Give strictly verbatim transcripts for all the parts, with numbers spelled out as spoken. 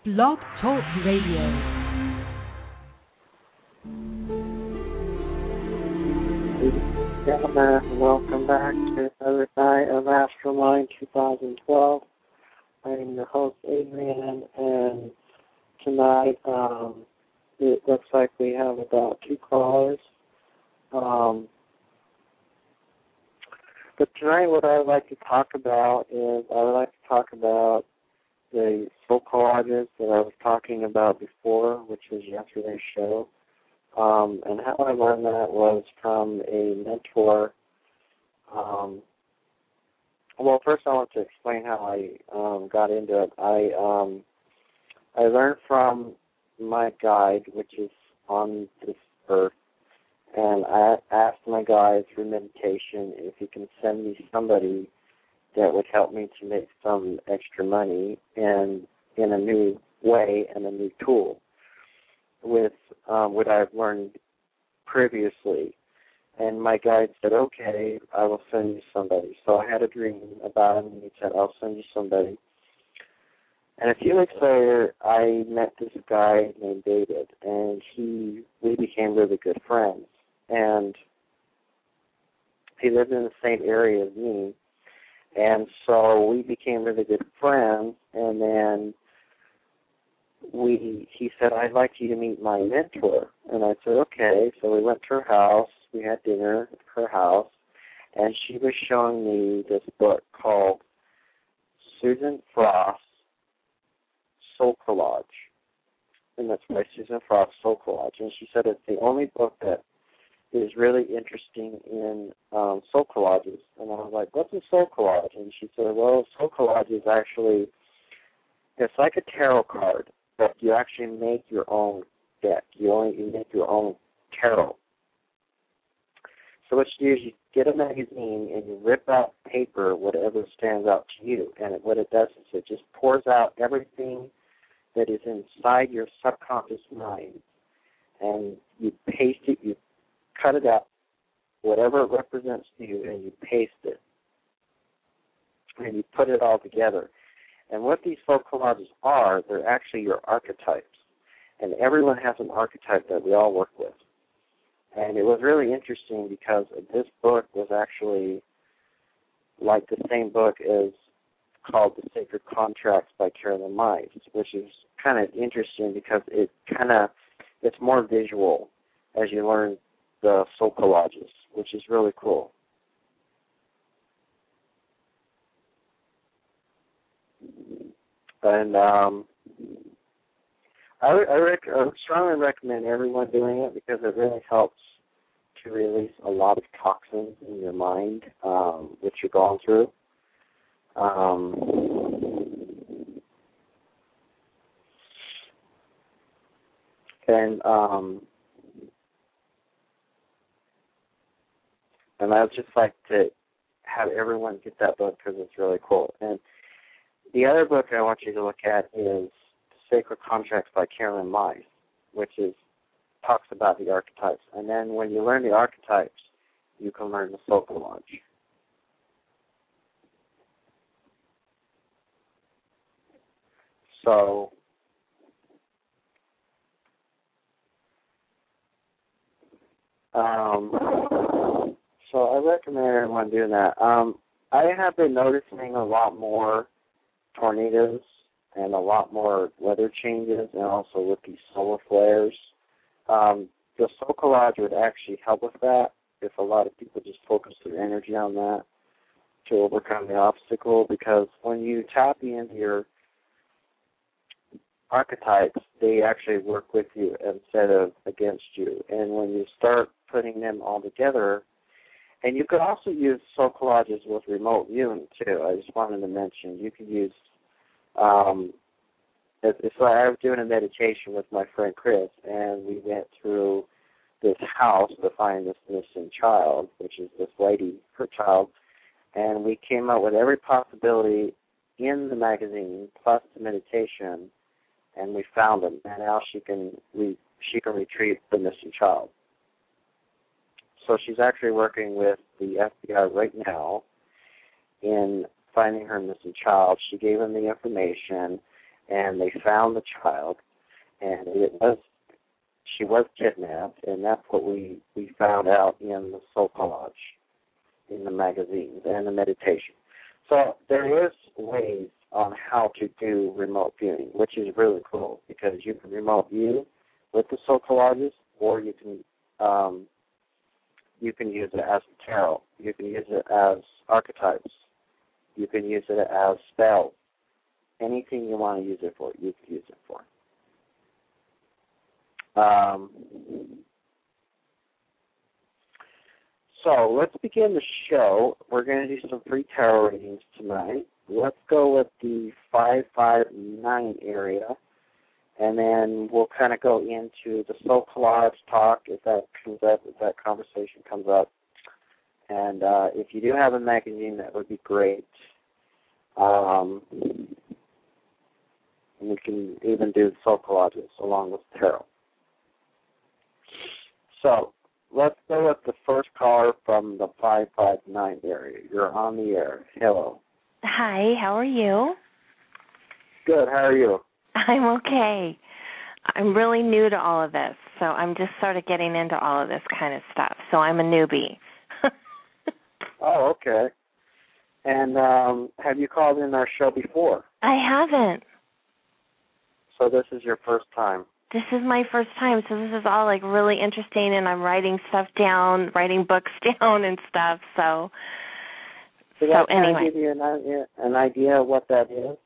Blog Talk Radio. Gentlemen, welcome back to another night of Astroline twenty twelve. I am your host, Adrian, and tonight um, it looks like we have about two callers. Um, but tonight what I would like to talk about is I would like to talk about the soul collages that I was talking about before, which was yesterday's show. Um, and how I learned that was from a mentor. Um, well, first I want to explain how I um, got into it. I um, I learned from my guide, which is on this earth, and I asked my guide through meditation if he can send me somebody that would help me to make some extra money and in a new way and a new tool with um, what I've learned previously. And my guide said, okay, I will send you somebody. So I had a dream about him, and he said, I'll send you somebody. And a few weeks later, I met this guy named David, and he we became really good friends. And he lived in the same area as me, and so we became really good friends, and then we he said, I'd like you to meet my mentor. And I said, okay. So we went to her house. We had dinner at her house, and she was showing me this book called Susan Frost's Soul Collage. And that's by Susan Frost, Soul Collage. And she said it's the only book that is really interesting in um, soul collages. And I was like, what's a soul collage? And she said, well, soul collage is actually, it's like a tarot card, but you actually make your own deck. You only you make your own tarot. So what you do is you get a magazine and you rip out paper, whatever stands out to you. And it, what it does is it just pours out everything that is inside your subconscious mind. And you paste it, you cut it out, whatever it represents to you, and you paste it. And you put it all together. And what these soul collages are, they're actually your archetypes. And everyone has an archetype that we all work with. And it was really interesting because this book was actually like the same book as called The Sacred Contracts by Carolyn Myss, which is kind of interesting because it kind of, it's more visual as you learn the soul collages, which is really cool. And um, I, I, rec- I strongly recommend everyone doing it because it really helps to release a lot of toxins in your mind, um, which you're going through. Um, and um, and I would just like to have everyone get that book because it's really cool. And the other book I want you to look at is Sacred Contracts by Carolyn Myss, which is talks about the archetypes. And then when you learn the archetypes, you can learn the soul collage. So, um, so I recommend everyone doing that. Um, I have been noticing a lot more tornadoes and a lot more weather changes, and also with these solar flares. Um, the soul collage would actually help with that if a lot of people just focus their energy on that to overcome the obstacle, because when you tap into your archetypes, they actually work with you instead of against you. And when you start putting them all together, and you could also use soul collages with remote viewing too. I just wanted to mention you could use Um, it's, it's like I was doing a meditation with my friend Chris, and we went through this house to find this missing child, which is this lady, her child, and we came up with every possibility in the magazine plus the meditation, and we found him. And now she can re, she can retrieve the missing child. So she's actually working with the F B I right now in finding her missing child. She gave him the information, and they found the child, and it was she was kidnapped, and that's what we, we found out in the Soul Collage, in the magazines and the meditation. So there is ways on how to do remote viewing, which is really cool, because you can remote view with the Soul Collages, or you can um, you can use it as tarot. You can use it as archetypes. You can use it as spells. Anything you want to use it for, you can use it for. Um, so let's begin the show. We're going to do some free tarot readings tonight. Let's go with the five five nine area, and then we'll kind of go into the Soul Collage talk if that comes up, if that conversation comes up. And uh, if you do have a magazine, that would be great. Um, we can even do Soul Collages along with tarot. So let's go with the first caller from the five five nine area. You're on the air. Hello. Hi, how are you? Good, how are you? I'm okay. I'm really new to all of this, so I'm just sort of getting into all of this kind of stuff. So I'm a newbie. Oh, okay. And um, have you called in our show before? I haven't. So this is your first time? This is my first time, so this is all like really interesting, and I'm writing stuff down, writing books down and stuff, so... Did so that kind anyway. of give you an idea, an idea of what that is?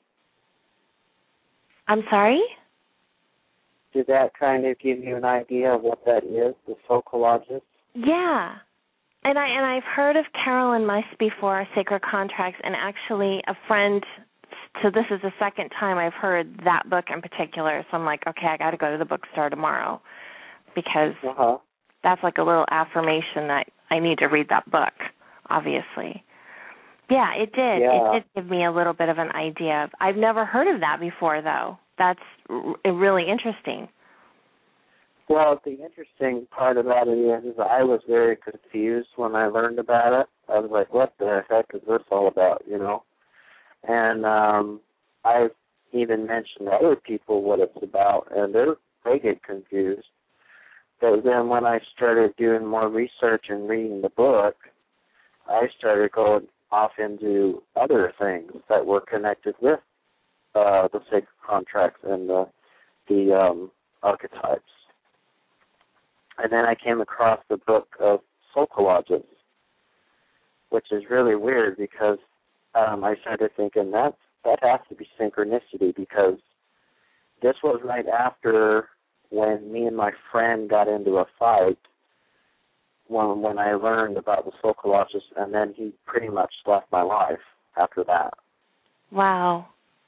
I'm sorry? Did that kind of give you an idea of what that is, the Soul Collages? Yeah. And, I, and I've heard of Carolyn Myss before, Sacred Contracts, and actually a friend, so this is the second time I've heard that book in particular, so I'm like, okay, I got to go to the bookstore tomorrow, because uh-huh. that's like a little affirmation that I need to read that book, obviously. Yeah, it did. Yeah. It did give me a little bit of an idea. I've never heard of that before, though. That's r- really interesting. Well, the interesting part about it is, is I was very confused when I learned about it. I was like, what the heck is this all about, you know? And um, I've even mentioned to other people what it's about, and they're, they get confused. But then when I started doing more research and reading the book, I started going off into other things that were connected with uh, the sacred contracts and the, the um, archetypes. And then I came across the book of Soul Collages, which is really weird because um, I started thinking that that has to be synchronicity, because this was right after when me and my friend got into a fight, when when I learned about the Soul Collages, and then he pretty much left my life after that. Wow.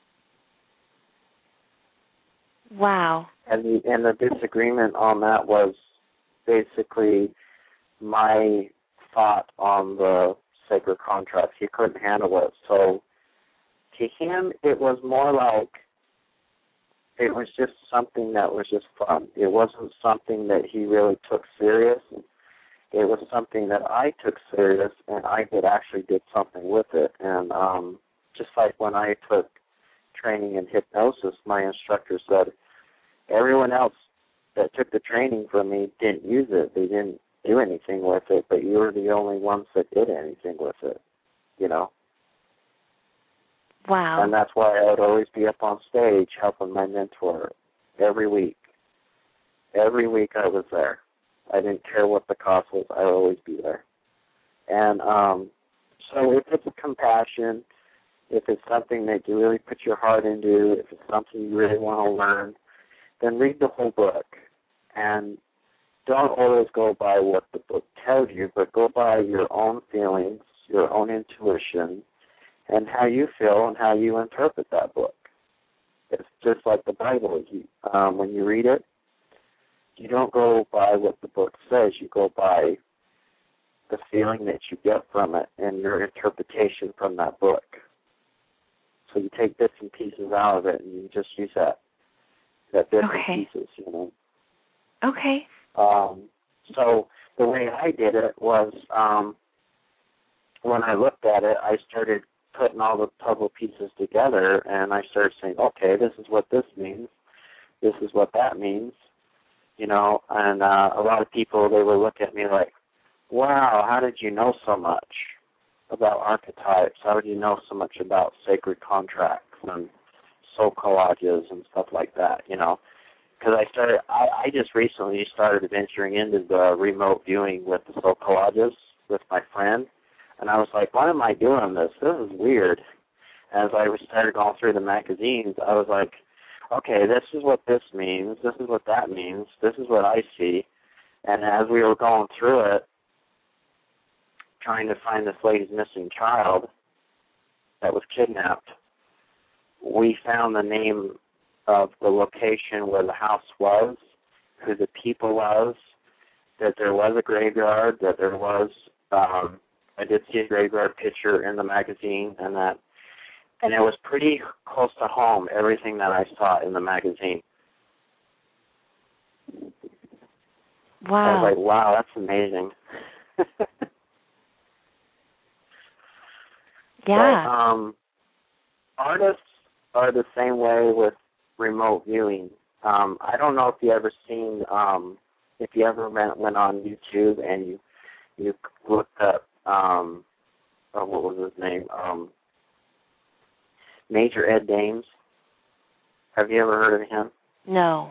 Wow. And the, and the disagreement on that was basically my thought on the sacred contracts. He couldn't handle it. So to him, it was more like it was just something that was just fun. It wasn't something that he really took serious. It was something that I took serious, and I did actually did something with it. And um, just like when I took training in hypnosis, my instructor said, everyone else that took the training from me didn't use it. They didn't do anything with it, but you were the only ones that did anything with it, you know? Wow. And that's why I would always be up on stage helping my mentor every week. Every week I was there. I didn't care what the cost was. I would always be there. And um, so if it's compassion, if it's something that you really put your heart into, if it's something you really want to learn, then read the whole book. And don't always go by what the book tells you, but go by your own feelings, your own intuition, and how you feel and how you interpret that book. It's just like the Bible. You, um, when you read it, you don't go by what the book says. You go by the feeling that you get from it and your interpretation from that book. So you take bits and pieces out of it, and you just use that, that bits Okay. and pieces, you know. Okay. Um, so the way I did it was um, when I looked at it, I started putting all the puzzle pieces together, and I started saying, okay, this is what this means. This is what that means. You know, and uh, a lot of people, they would look at me like, wow, how did you know so much about archetypes? How did you know so much about sacred contracts and soul collages and stuff like that, you know? Because I started, I, I just recently started venturing into the remote viewing with the soul collages with my friend, and I was like, why am I doing this? This is weird. As I started going through the magazines, I was like, okay, this is what this means, this is what that means, this is what I see. And as we were going through it, trying to find this lady's missing child that was kidnapped, we found the name of the location where the house was, who the people was, that there was a graveyard, that there was, um, I did see a graveyard picture in the magazine, and that, and it was pretty close to home, everything that I saw in the magazine. Wow. I was like, wow, that's amazing. Yeah. But, um, artists are the same way with remote viewing. Um, I don't know if you ever seen, um, if you ever went, went on YouTube and you you looked up, um, oh, what was his name? Um, Major Ed Dames. Have you ever heard of him? No.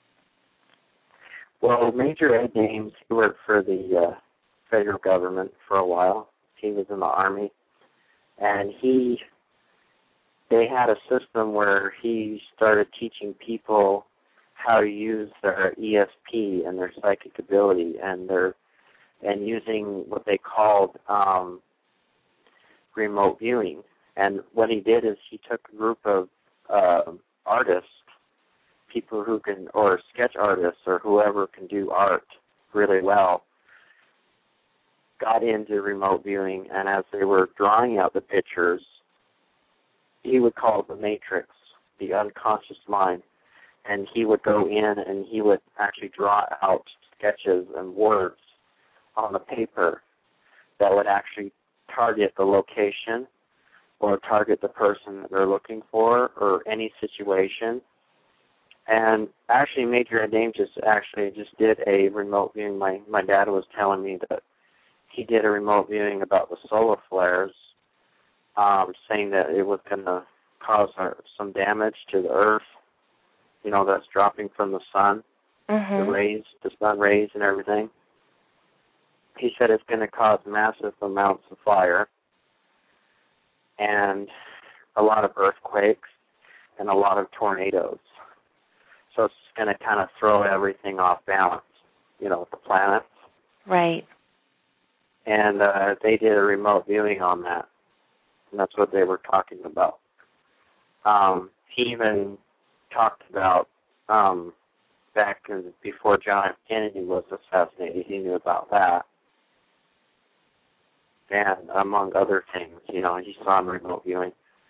Well, Major Ed Dames, he worked for the uh, federal government for a while. He was in the Army. And he, they had a system where he started teaching people how to use their E S P and their psychic ability and their, and using what they called um, remote viewing. And what he did is he took a group of uh, artists, people who can, or sketch artists or whoever can do art really well, got into remote viewing, and as they were drawing out the pictures, he would call it the matrix, the unconscious mind, and he would go in and he would actually draw out sketches and words on the paper that would actually target the location or target the person that they're looking for or any situation. And actually, Major Ed Dames just actually just did a remote viewing. My, my dad was telling me that he did a remote viewing about the solar flares, um, saying that it was going to cause some damage to the Earth, you know, that's dropping from the sun, mm-hmm. the rays, the sun rays and everything. He said it's going to cause massive amounts of fire and a lot of earthquakes and a lot of tornadoes. So it's going to kind of throw everything off balance, you know, with the planets. Right. And uh, they did a remote viewing on that, and that's what they were talking about. Um, he even talked about um, back in, before John F. Kennedy was assassinated, he knew about that. And among other things, you know, he saw in remote viewing.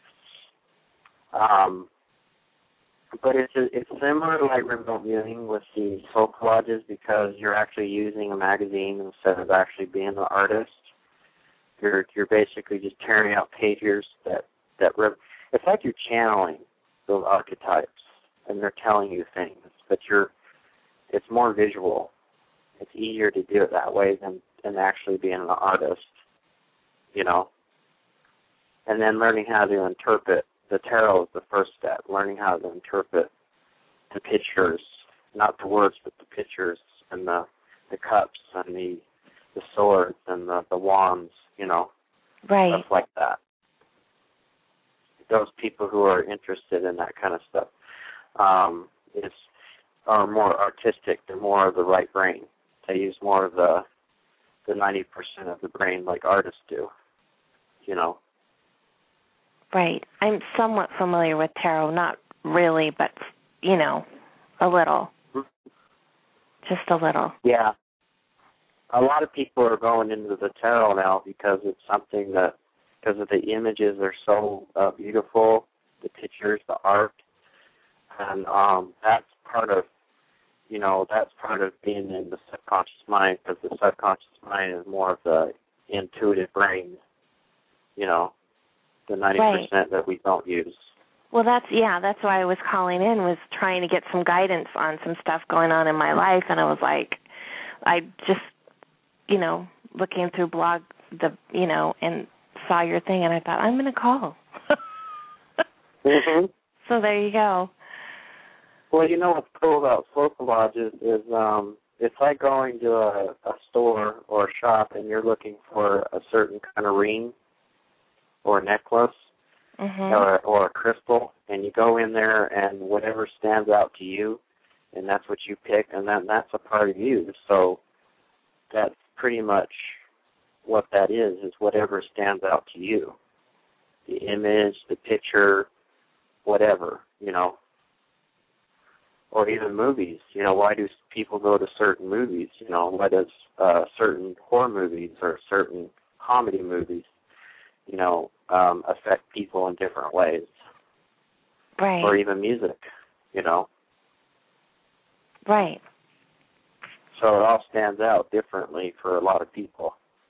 Um, but it's it's similar to like remote viewing with the soul collages because you're actually using a magazine instead of actually being the artist. You're you're basically just tearing out pages that that rip. It's like you're channeling those archetypes and they're telling you things, but you're it's more visual. It's easier to do it that way than than actually being an artist, you know. And then learning how to interpret. The tarot is the first step, learning how to interpret the pictures, not the words, but the pictures and the the cups and the the swords and the, the wands, you know, right. stuff like that. Those people who are interested in that kind of stuff um, is are more artistic. They're more of the right brain. They use more of the the ninety percent of the brain like artists do, you know. Right. I'm somewhat familiar with tarot, not really, but, you know, a little. Just a little. Yeah. A lot of people are going into the tarot now because it's something that, because of the images are so uh, beautiful, the pictures, the art, and um, that's part of, you know, that's part of being in the subconscious mind because the subconscious mind is more of the intuitive brain, you know. the ninety percent right. that we don't use. Well, that's, yeah, that's why I was calling in, was trying to get some guidance on some stuff going on in my life, and I was like, I just, you know, looking through blog, the, you know, and saw your thing, and I thought, I'm going to call. mm-hmm. So there you go. Well, you know what's cool about Focalodge is, is um, it's like going to a, a store or a shop and you're looking for a certain kind of ring or necklace mm-hmm. or, or a crystal, and you go in there and whatever stands out to you, and that's what you pick, and then that's a part of you. So that's pretty much what that is, is whatever stands out to you. The image, the picture, whatever, you know. Or even movies, you know, why do people go to certain movies? You know, why does uh, certain horror movies or certain comedy movies, you know, um, affect people in different ways? Right. Or even music, you know. Right. So it all stands out differently for a lot of people.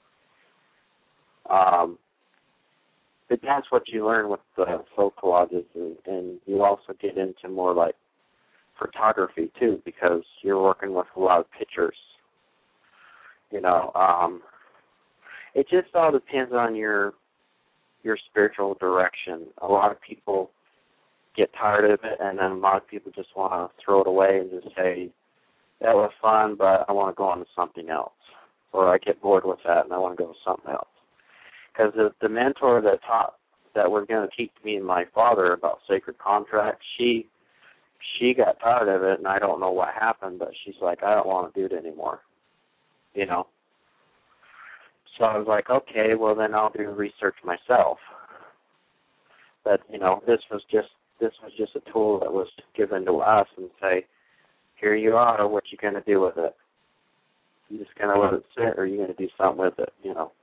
Um, but that's what you learn with the Focalodges, and, and you also get into more like photography too, because you're working with a lot of pictures. You know, um, it just all depends on your your spiritual direction. A lot of people get tired of it, and then a lot of people just want to throw it away and just say, that was fun, but I want to go on to something else. Or I get bored with that and I want to go to something else. Because the, the mentor that taught, that was going to teach me and my father about sacred contracts, she she got tired of it, and I don't know what happened, but she's like, I don't want to do it anymore, you know. So I was like, okay, well then I'll do research myself. But you know, this was just this was just a tool that was given to us, and say, here you are. What you gonna do with it? You just gonna let it sit, or are you gonna do something with it? You know.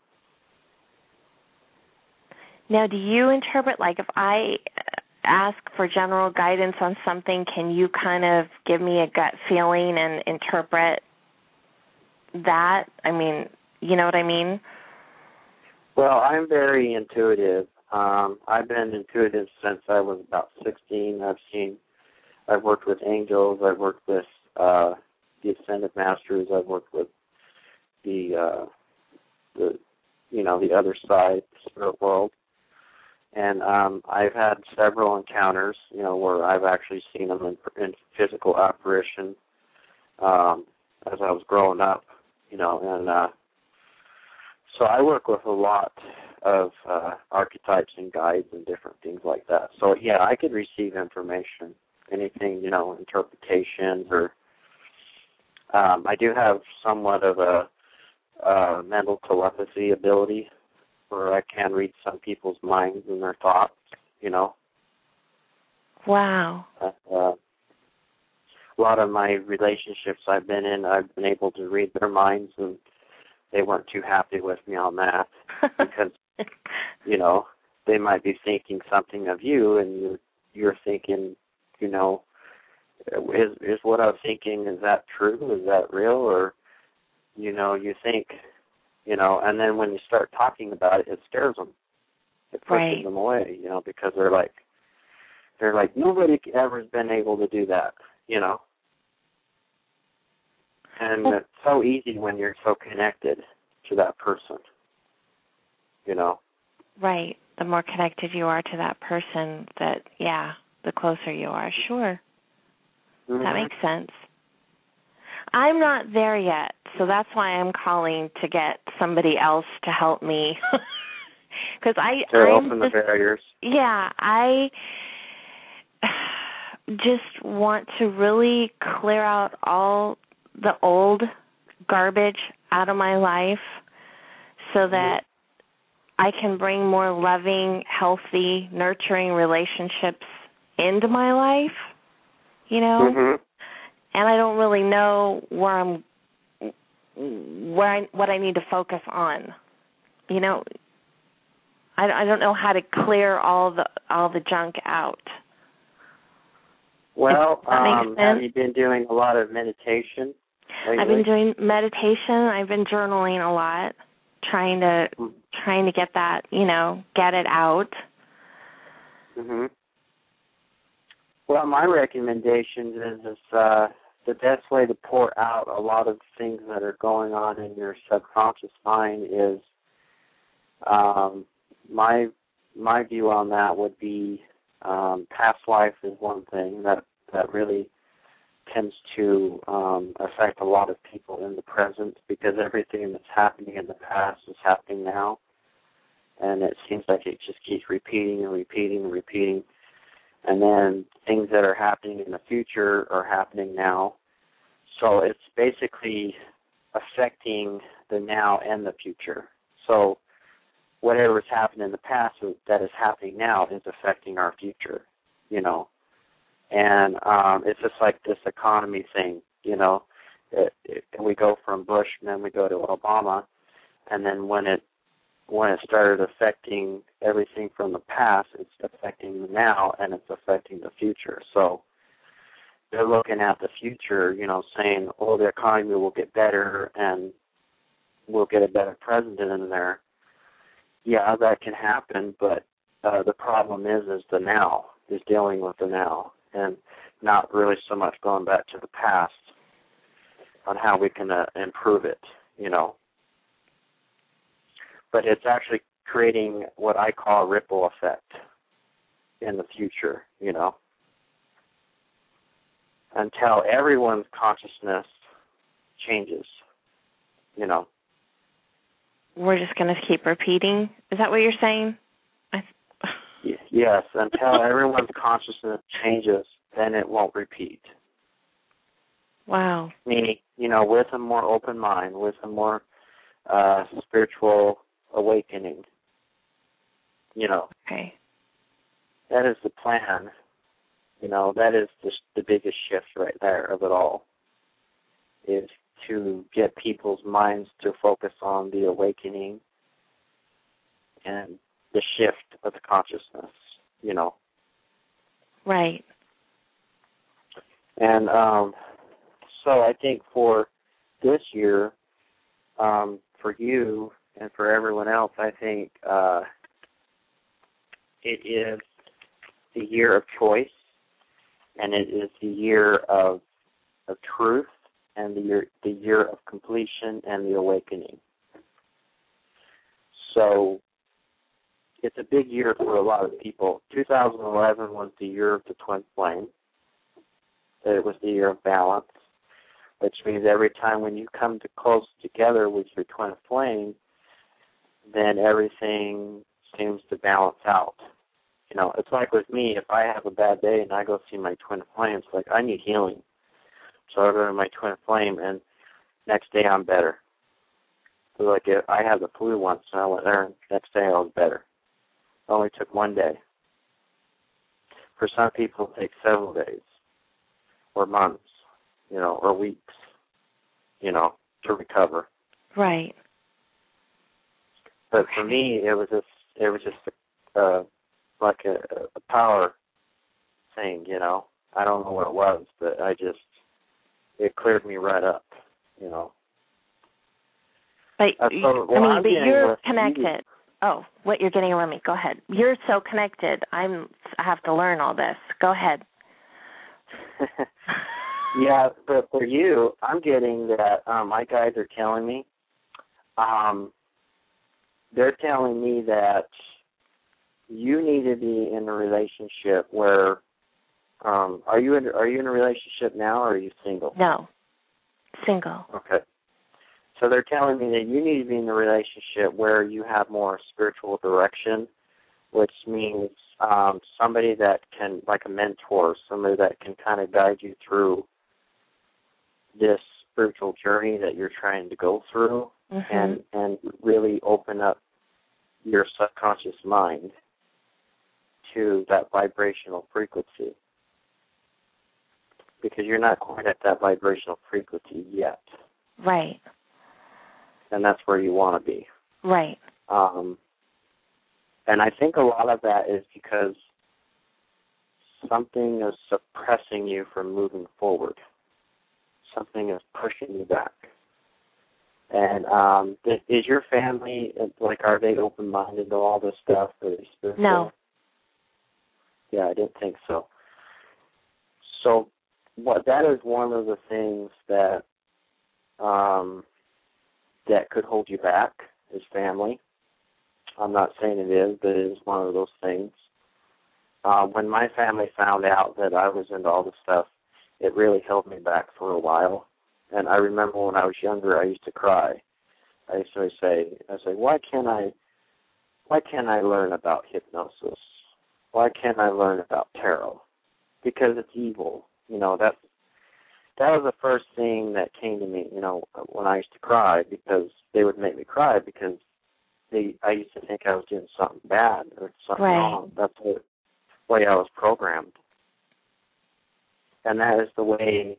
Now, do you interpret, like, if I ask for general guidance on something, can you kind of give me a gut feeling and interpret that? I mean, you know what I mean? Well, I'm very intuitive. Um, I've been intuitive since I was about sixteen. I've seen, I've worked with angels. I've worked with uh, the Ascended Masters. I've worked with the, uh, the, you know, the other side, the spirit world. And um, I've had several encounters, you know, where I've actually seen them in, in physical apparition um, as I was growing up, you know. And uh, so I work with a lot of uh, archetypes and guides and different things like that. So, yeah, I could receive information, anything, you know, interpretations, or um, I do have somewhat of a uh, mental telepathy ability, where I can read some people's minds and their thoughts, you know. Wow. Uh, uh, a lot of my relationships I've been in, I've been able to read their minds, and they weren't too happy with me on that because, you know, they might be thinking something of you, and you're, you're thinking, you know, is, is what I'm thinking, is that true? Is that real? Or, you know, you think... You know, and then when you start talking about it, it scares them. It pushes right. them away, you know, because they're like, they're like, nobody ever has been able to do that, you know. And it's so easy when you're so connected to that person, you know. Right. The more connected you are to that person, that, yeah, the closer you are. Sure. Mm-hmm. That makes sense. I'm not there yet, so that's why I'm calling to get somebody else to help me. Because I, to I'm open just, the barriers. Yeah, I just want to really clear out all the old garbage out of my life, so that I can bring more loving, healthy, nurturing relationships into my life. You know. Mm-hmm. And I don't really know where I'm, where I, what I need to focus on. You know, I, I don't know how to clear all the all the junk out. Well, um, have you been doing a lot of meditation lately? I've been doing meditation. I've been journaling a lot, trying to mm. trying to get that, you know, get it out. Mhm. Well, my recommendations is, is uh, the best way to pour out a lot of things that are going on in your subconscious mind is um, my my view on that would be um, past life is one thing that that really tends to um, affect a lot of people in the present, because everything that's happening in the past is happening now, and it seems like it just keeps repeating and repeating and repeating. And then things that are happening in the future are happening now. So it's basically affecting the now and the future. So whatever has happened in the past that is happening now is affecting our future, you know. And um, it's just like this economy thing, you know. It, it, we go from Bush and then we go to Obama, and then when it when it started affecting everything from the past, it's affecting the now and it's affecting the future. So they're looking at the future, you know, saying, oh, the economy will get better and we'll get a better president in there. Yeah, that can happen, but uh, the problem is, is the now, is dealing with the now, and not really so much going back to the past on how we can uh, improve it, you know. But it's actually creating what I call a ripple effect in the future, you know, until everyone's consciousness changes, you know. We're just going to keep repeating? Is that what you're saying? I th- yes, until everyone's consciousness changes, then it won't repeat. Wow. Meaning, you know, with a more open mind, with a more uh, spiritual awakening, you know. Okay. That is the plan. You know, that is the, the biggest shift right there of it all, is to get people's minds to focus on the awakening and the shift of the consciousness, you know. Right. And um, so I think for this year, um, for you and for everyone else, I think uh, it is the year of choice, and it is the year of of truth, and the year the year of completion and the awakening. So it's a big year for a lot of people. two thousand eleven was the year of the twin flame. It was the year of balance, which means every time when you come to close together with your twin flame, then everything seems to balance out. You know, it's like with me, if I have a bad day and I go see my twin flame, it's like I need healing. So I go to my twin flame, and next day I'm better. So like if I had the flu once, and I went there, and next day I was better. It only took one day. For some people, it takes several days, or months, you know, or weeks, you know, to recover. Right. But for me, it was just, it was just uh, like a, a power thing, you know. I don't know what it was, but I just, it cleared me right up, you know. But, uh, so, well, I mean, I'm but you're with, connected. You, oh, what you're getting around me. Go ahead. You're so connected. I'm. I have to learn all this. Go ahead. Yeah, but for you, I'm getting that um, my guides are telling me, um, they're telling me that you need to be in a relationship where, um, are you in, are you in a relationship now, or are you single? No, single. Okay. So they're telling me that you need to be in a relationship where you have more spiritual direction, which means um, somebody that can, like a mentor, somebody that can kind of guide you through this spiritual journey that you're trying to go through, mm-hmm. and, and really open up your subconscious mind to that vibrational frequency, because you're not quite at that vibrational frequency yet. Right. And that's where you want to be. Right. Um, and I think a lot of that is because something is suppressing you from moving forward. Something is pushing you back. And um, is your family, like, are they open-minded to all this stuff? Or are they spiritual? No. Yeah, I didn't think so. So what that is one of the things that um, that could hold you back is family. I'm not saying it is, but it is one of those things. Uh, when my family found out that I was into all this stuff, it really held me back for a while. And I remember when I was younger, I used to cry. I used to say, I say, why can't I, why can't I learn about hypnosis? Why can't I learn about tarot? Because it's evil. You know, that that was the first thing that came to me. You know, when I used to cry, because they would make me cry because they, I used to think I was doing something bad or something right. wrong. That's the way I was programmed, and that is the way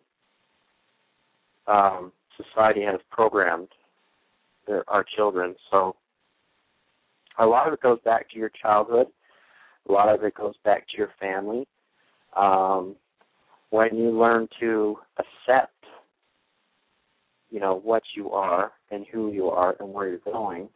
um, society has programmed their, our children. So a lot of it goes back to your childhood. A lot of it goes back to your family. Um, when you learn to accept, you know, what you are and who you are and where you're going,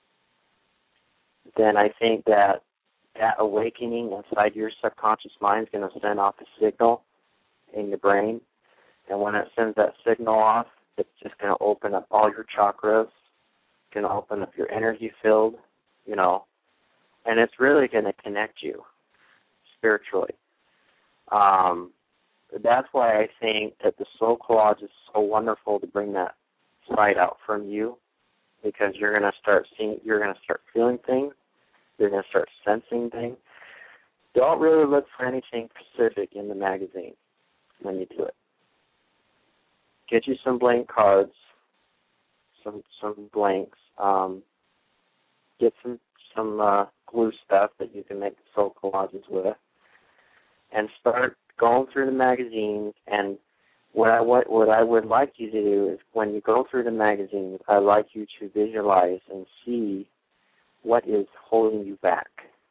then I think that that awakening inside your subconscious mind is going to send off a signal in your brain. And when it sends that signal off, it's just going to open up all your chakras, going to open up your energy field, you know, and it's really going to connect you spiritually. Um, that's why I think that the Soul Collage is so wonderful to bring that side out from you, because you're going to start seeing, you're going to start feeling things, you're going to start sensing things. Don't really look for anything specific in the magazine when you do it. Get you some blank cards, some some blanks. Um, get some some uh, glue stuff that you can make soul collages with, and start going through the magazines. And what I what, what I would like you to do is, when you go through the magazines, I'd like you to visualize and see what is holding you back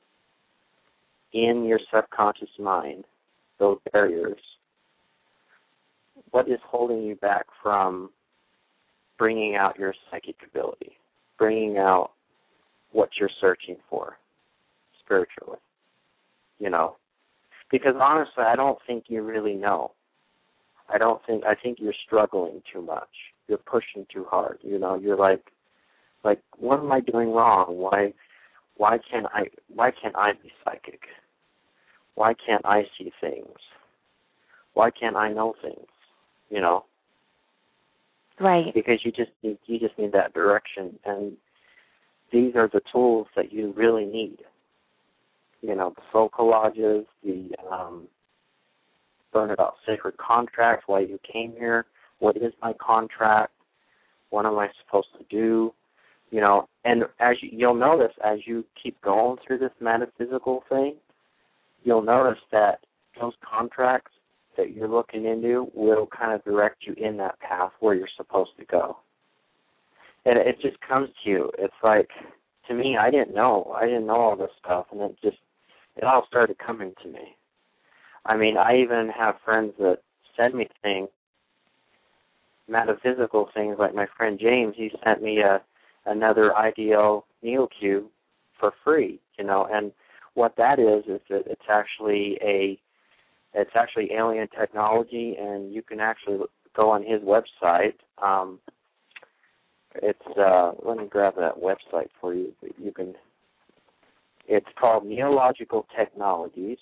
in your subconscious mind, those barriers. What is holding you back from bringing out your psychic ability, bringing out what you're searching for spiritually, you know? Because honestly, I don't think you really know. I don't think, I think you're struggling too much. You're pushing too hard, you know? You're like, like, what am I doing wrong? Why, why can't I, why can't I be psychic? Why can't I see things? Why can't I know things? You know, right? Because you just need, you just need that direction, and these are the tools that you really need. You know, the soul collages, the um, learn about sacred contracts, why you came here, what is my contract, what am I supposed to do, you know, and as you, you'll notice as you keep going through this metaphysical thing, you'll notice that those contracts that you're looking into will kind of direct you in that path where you're supposed to go. And it just comes to you. It's like, to me, I didn't know. I didn't know all this stuff, and it just, it all started coming to me. I mean, I even have friends that send me things, metaphysical things, like my friend James, he sent me a another Ideal NeoCube for free, you know, and what that is, is that it's actually a It's actually alien technology, and you can actually go on his website. Um, it's uh, let me grab that website for you. You can. It's called Neological Technologies,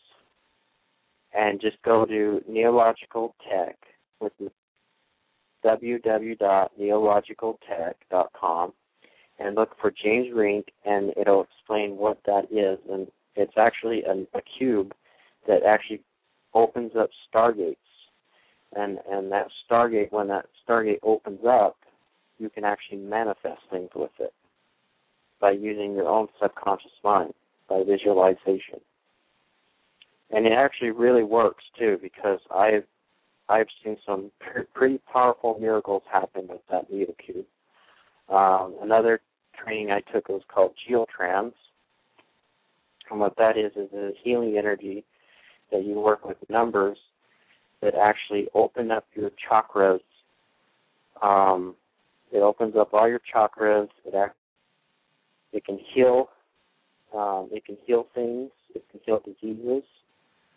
and just go to Neological Tech with w w w dot neological tech dot com and look for James Rink, and it'll explain what that is. And it's actually a, a cube that actually opens up stargates, and and that stargate, when that stargate opens up, you can actually manifest things with it by using your own subconscious mind, by visualization. And it actually really works too, because I've I've seen some pretty powerful miracles happen with that NeoCube. Um, another training I took was called Geotrans, and what that is is a healing energy that you work with numbers that actually open up your chakras. Um, it opens up all your chakras. It act, it can heal. Um, it can heal things. It can heal diseases.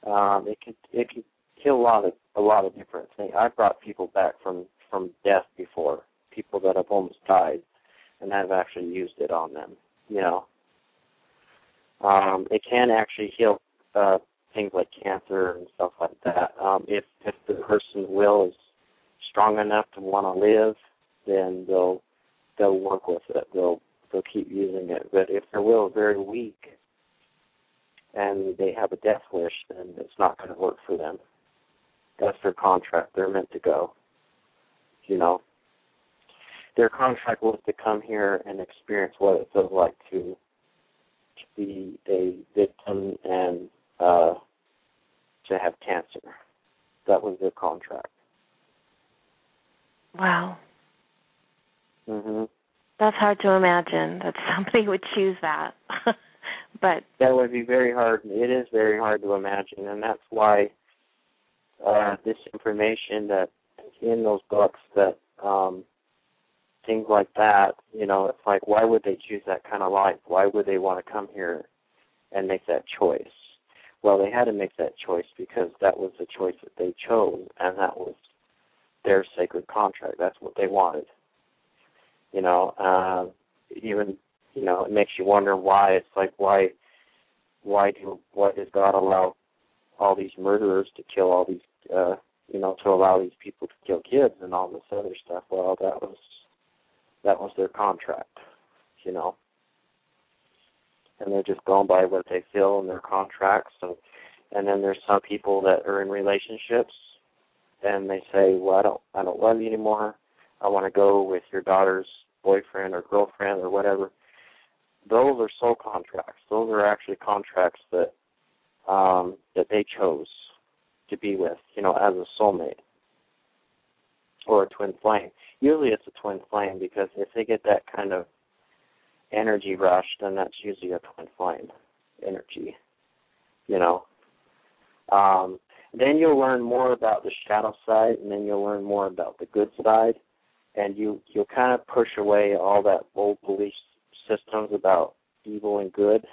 Um, it could it could kill a lot of a lot of different things. I've brought people back from, from death before, people that have almost died, and I've actually used it on them. You know, um, it can actually heal uh, things like cancer and stuff like that. Um, if if the person's will is strong enough to want to live, then they'll they'll work with it. They'll they'll keep using it. But if their will is very weak and they have a death wish, then it's not going to work for them. That's their contract. They're meant to go. You know, their contract was to come here and experience what it feels like to be a victim and uh, to have cancer. That was their contract. Wow. Mhm. That's hard to imagine that somebody would choose that. But that would be very hard. It is very hard to imagine, and that's why uh, this information that in those books, that um, things like that, you know, it's like, why would they choose that kind of life? Why would they want to come here and make that choice? Well, they had to make that choice because that was the choice that they chose, and that was their sacred contract. That's what they wanted. You know, uh, even, you know, it makes you wonder why. It's like, why, why do, why does God allow all these murderers to kill all these, uh, you know, to allow these people to kill kids and all this other stuff? Well, that was, that was their contract, you know. And they're just going by what they feel in their contracts. And, and then there's some people that are in relationships, and they say, well, I don't, I don't love you anymore. I want to go with your daughter's boyfriend or girlfriend or whatever. Those are soul contracts. Those are actually contracts that um, that they chose to be with, you know, as a soulmate or a twin flame. Usually it's a twin flame, because if they get that kind of energy rush, then that's usually a twin flame energy, you know. Um, then you'll learn more about the shadow side, and then you'll learn more about the good side, and you, you'll kind of push away all that old belief systems about evil and good.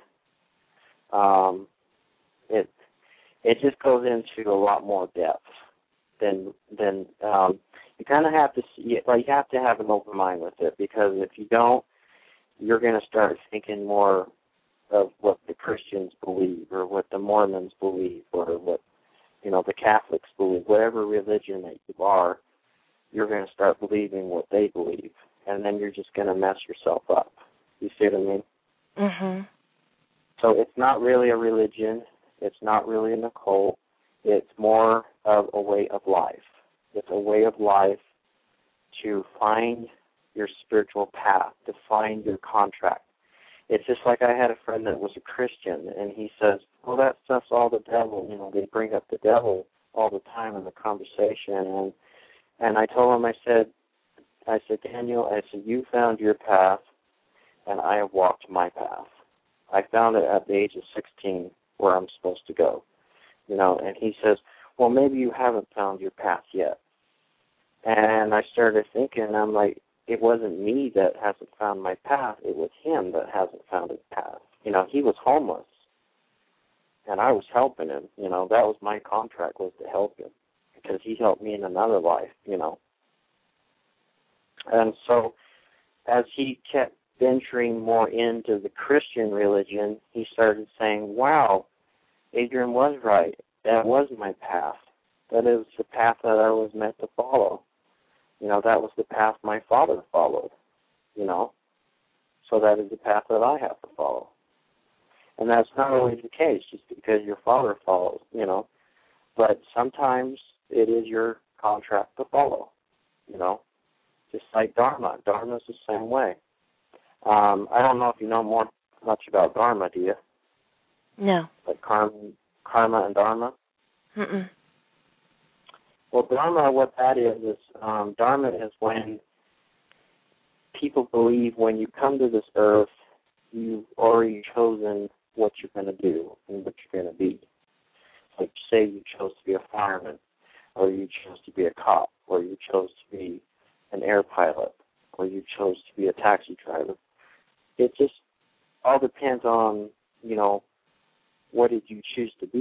Um, it it just goes into a lot more depth than than um, you kind of have to see it. Like, you have to have an open mind with it, because if you don't, you're going to start thinking more of what the Christians believe, or what the Mormons believe, or what, you know, the Catholics believe. Whatever religion that you are, you're going to start believing what they believe, and then you're just going to mess yourself up. You see what I mean? Mhm. So it's not really a religion. It's not really an occult. It's more of a way of life. It's a way of life to find your spiritual path, to find your contract. It's just like, I had a friend that was a Christian, and he says, well, that stuff's all the devil. You know, they bring up the devil all the time in the conversation. And and I told him, I said, I said, Daniel, I said, you found your path, and I have walked my path. I found it at the age of sixteen where I'm supposed to go. You know, and he says, well, maybe you haven't found your path yet. And I started thinking, I'm like, it wasn't me that hasn't found my path. It was him that hasn't found his path. You know, he was homeless, and I was helping him. You know, that was my contract, was to help him, because he helped me in another life, you know. And so as he kept venturing more into the Christian religion, he started saying, wow, Adrian was right. That was my path. That is the path that I was meant to follow. You know, that was the path my father followed, you know. So that is the path that I have to follow. And that's not always the case, just because your father follows, you know. But sometimes it is your contract to follow, you know. Just like Dharma. Dharma's the same way. Um, I don't know if you know more much about Dharma, do you? No. Like karma, karma and Dharma? Mm-mm. Well, Dharma, what that is, is um, Dharma is when people believe when you come to this earth, you've already chosen what you're going to do and what you're going to be. Like, say you chose to be a fireman, or you chose to be a cop, or you chose to be an air pilot, or you chose to be a taxi driver. It just all depends on, you know, what did you choose to be,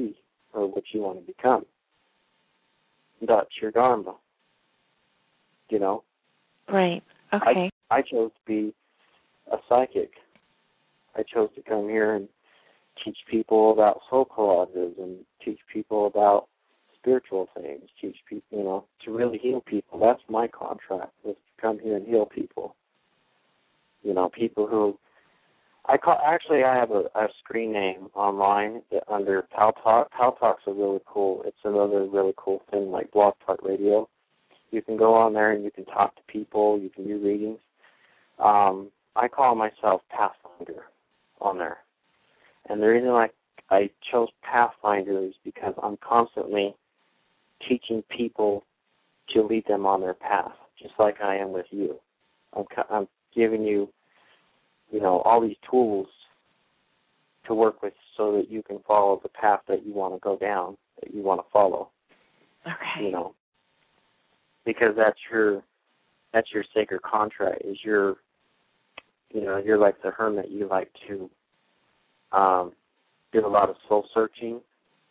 or what you want to become. That's your dharma. You know? Right. Okay. I, I chose to be a psychic. I chose to come here and teach people about soul collages and teach people about spiritual things, teach people, you know, to really heal people. That's my contract, was to come here and heal people. You know, people who, I call, actually I have a, a screen name online that under Pal Talk. Pal Talk's a really cool, it's another really cool thing like Blog Talk Radio. You can go on there and you can talk to people, you can do readings. Um, I call myself Pathfinder on there. And the reason I, I chose Pathfinder is because I'm constantly teaching people to lead them on their path, just like I am with you. I'm, I'm giving you, you know, all these tools to work with so that you can follow the path that you want to go down, that you want to follow. Okay. You know, because that's your, that's your sacred contract, is your, you know, you're like the hermit. You like to um, do a lot of soul searching,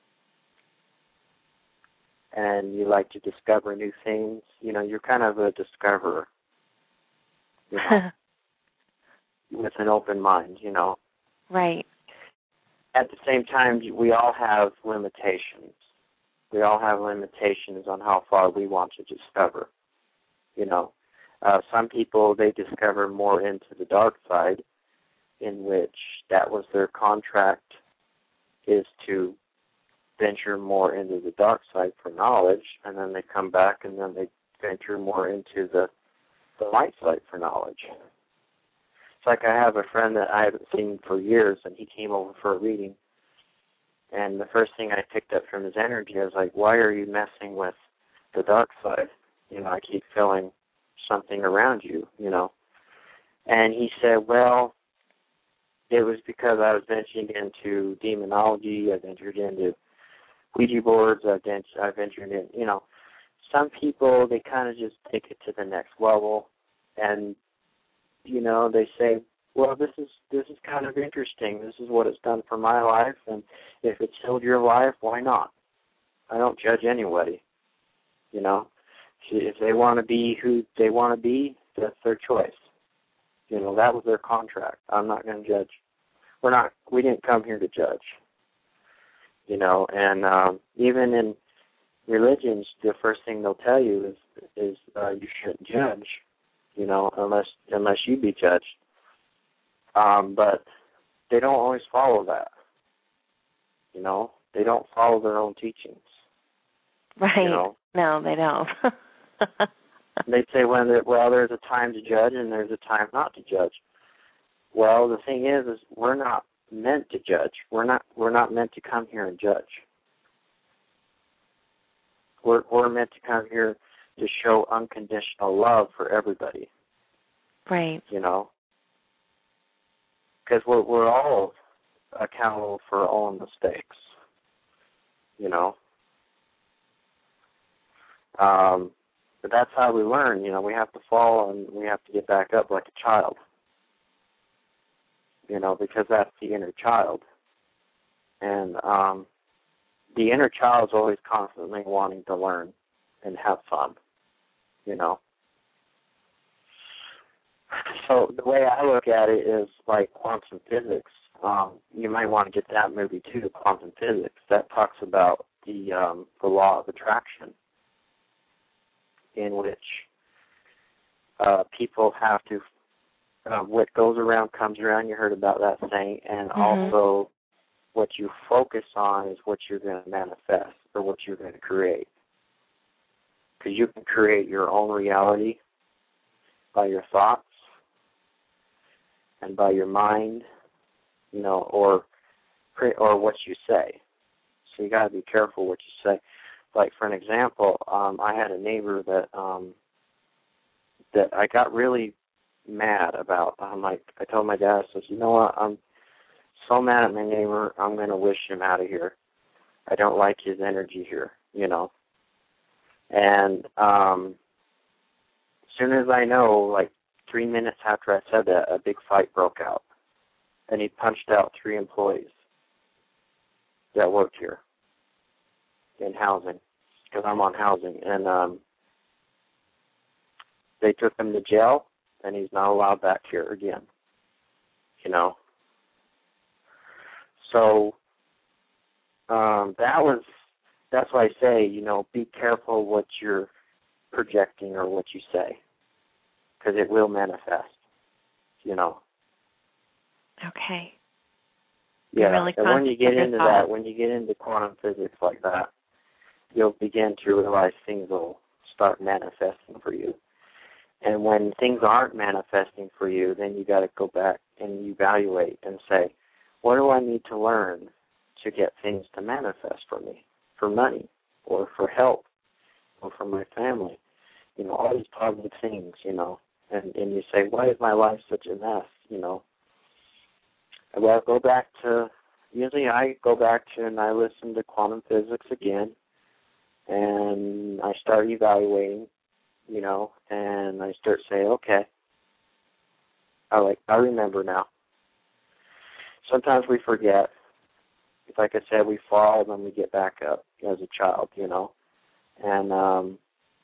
and you like to discover new things. You know, you're kind of a discoverer, you know, with an open mind, you know. Right. At the same time, we all have limitations. We all have limitations on how far we want to discover, you know. Uh, some people, they discover more into the dark side, in which that was their contract, is to venture more into the dark side for knowledge, and then they come back and then they venture more into the, the light side for knowledge. It's like I have a friend that I haven't seen for years, and he came over for a reading, and the first thing I picked up from his energy, I was like, why are you messing with the dark side? You know, I keep feeling something around you, you know. And he said, well, it was because I was venturing into demonology, I ventured into Ouija boards, I ventured, I ventured in, you know. Some people, they kind of just take it to the next level, and, you know, they say, well, this is this is kind of interesting. This is what it's done for my life, and if it's healed your life, why not? I don't judge anybody, you know. If they want to be who they want to be, that's their choice. You know, that was their contract. I'm not going to judge. We're not. We didn't come here to judge. You know, and um, even in religions, the first thing they'll tell you is is uh, you shouldn't judge. You know, unless unless you be judged. Um, but they don't always follow that. You know, they don't follow their own teachings. Right. You know? No, they don't. They say, well, there, well, there's a time to judge and there's a time not to judge. Well, the thing is, is we're not meant to judge. We're not. We're not meant to come here and judge. We're we're meant to come here to show unconditional love for everybody. Right. You know, because we're we're all accountable for our own mistakes. You know. Um, but that's how we learn. You know, we have to fall and we have to get back up like a child. You know, because that's the inner child. And um, the inner child is always constantly wanting to learn and have fun, you know. So the way I look at it is like quantum physics. Um, you might want to get that movie too, Quantum Physics. That talks about the um, the law of attraction, in which uh, people have to, uh, what goes around comes around. You heard about that saying. And mm-hmm. also what you focus on is what you're going to manifest or what you're going to create. Because you can create your own reality by your thoughts and by your mind, you know, or or what you say. So you got to be careful what you say. Like, for an example, um, I had a neighbor that um, that I got really mad about. I'm like, I told my dad, I said, you know what, I'm so mad at my neighbor, I'm going to wish him out of here. I don't like his energy here, you know. And um, as soon as I know, like three minutes after I said that, a big fight broke out. And he punched out three employees that worked here. in housing because I'm on housing, and um, they took him to jail, and he's not allowed back here again. You know. So um, that was that's why I say, you know, be careful what you're projecting or what you say, because it will manifest. You know. Okay. Yeah, really and when you get into thought. that, when you get into quantum physics like that, you'll begin to realize things will start manifesting for you. And when things aren't manifesting for you, then you got to go back and evaluate and say, what do I need to learn to get things to manifest for me, for money, or for health, or for my family? You know, all these positive things, you know. And, and you say, why is my life such a mess, you know? Well, go back to, usually I go back to and I listen to quantum physics again, and I start evaluating, you know, and I start saying, okay, I like, I remember now. Sometimes we forget. Like I said, we fall and then we get back up as a child, you know, and um,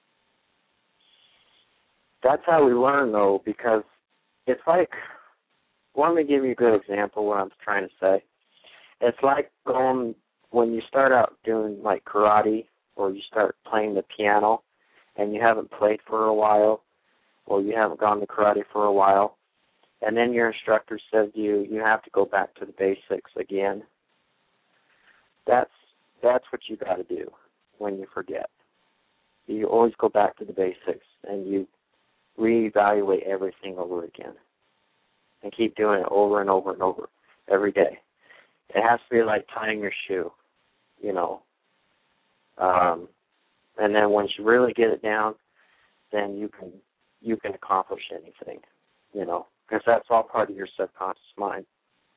that's how we learn, though, because it's like, well, let me give you a good example of what I'm trying to say. It's like going, when you start out doing like karate or you start playing the piano and you haven't played for a while or you haven't gone to karate for a while, and then your instructor says to you, you have to go back to the basics again. That's that's what you got to do when you forget. You always go back to the basics and you reevaluate everything over again. And keep doing it over and over and over every day. It has to be like tying your shoe, you know. Um, and then once you really get it down, then you can you can accomplish anything, you know, because that's all part of your subconscious mind.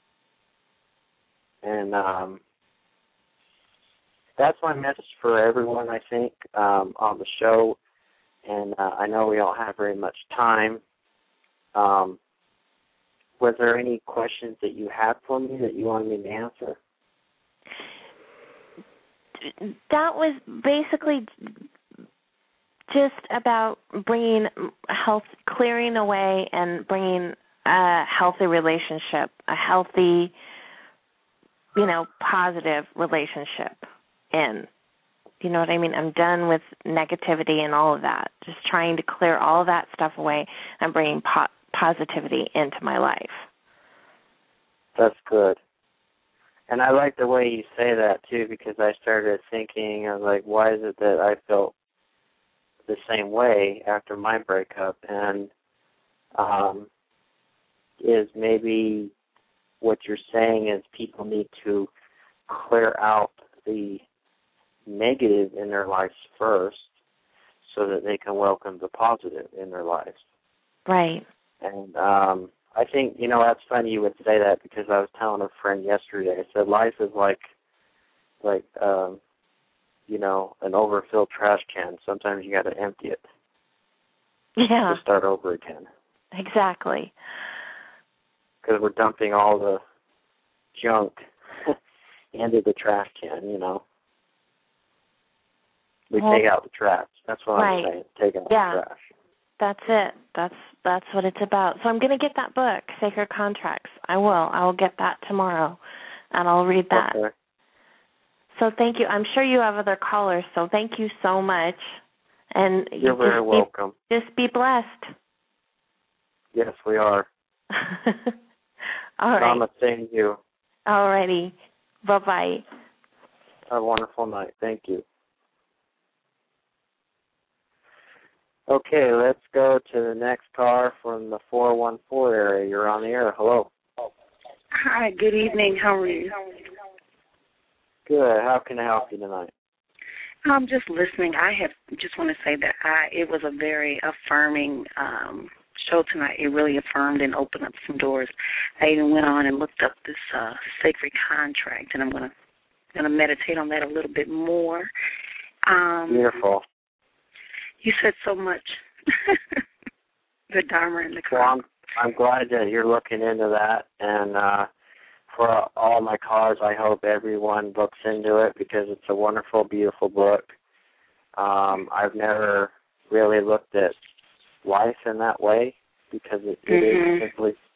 And um, that's my message for everyone, I think, um, on the show. And uh, I know we don't have very much time. Um, Was there any questions that you had for me that you wanted me to answer? That was basically just about bringing health, clearing away and bringing a healthy relationship, a healthy, you know, positive relationship in. You know what I mean? I'm done with negativity and all of that. Just trying to clear all of that stuff away and bringing po- positivity into my life. That's good. And I like the way you say that, too, because I started thinking, I was like, why is it that I felt the same way after my breakup? And um, is maybe what you're saying is people need to clear out the negative in their lives first so that they can welcome the positive in their lives. Right. And um, I think, you know, that's funny you would say that because I was telling a friend yesterday, I said life is like, like um, you know, an overfilled trash can. Sometimes you got to empty it. Yeah. To start over again. Exactly. Because we're dumping all the junk into the trash can, you know. We well, take out the trash. That's what right. I'm saying. Take out yeah. the trash. That's it. That's that's what it's about. So I'm going to get that book, Sacred Contracts. I will. I will get that tomorrow, and I'll read that. Okay. So thank you. I'm sure you have other callers, so thank you so much. And You're you very just welcome. Be, just be blessed. Yes, we are. All right. I'm saying you. All righty. Bye-bye. Have a wonderful night. Thank you. Okay, let's go to the next caller from the four one four area. You're on the air. Hello. Hi, good evening. How are you? Good. How can I help you tonight? I'm just listening. I have just want to say that I it was a very affirming um, show tonight. It really affirmed and opened up some doors. I even went on and looked up this uh, sacred contract, and I'm gonna gonna meditate on that a little bit more. Um, Beautiful. You said so much. The Dharma and the Well, Karma. I'm, I'm glad that you're looking into that, and uh, for all my callers, I hope everyone looks into it because it's a wonderful, beautiful book. Um, I've never really looked at life in that way because it, it mm-hmm. is simply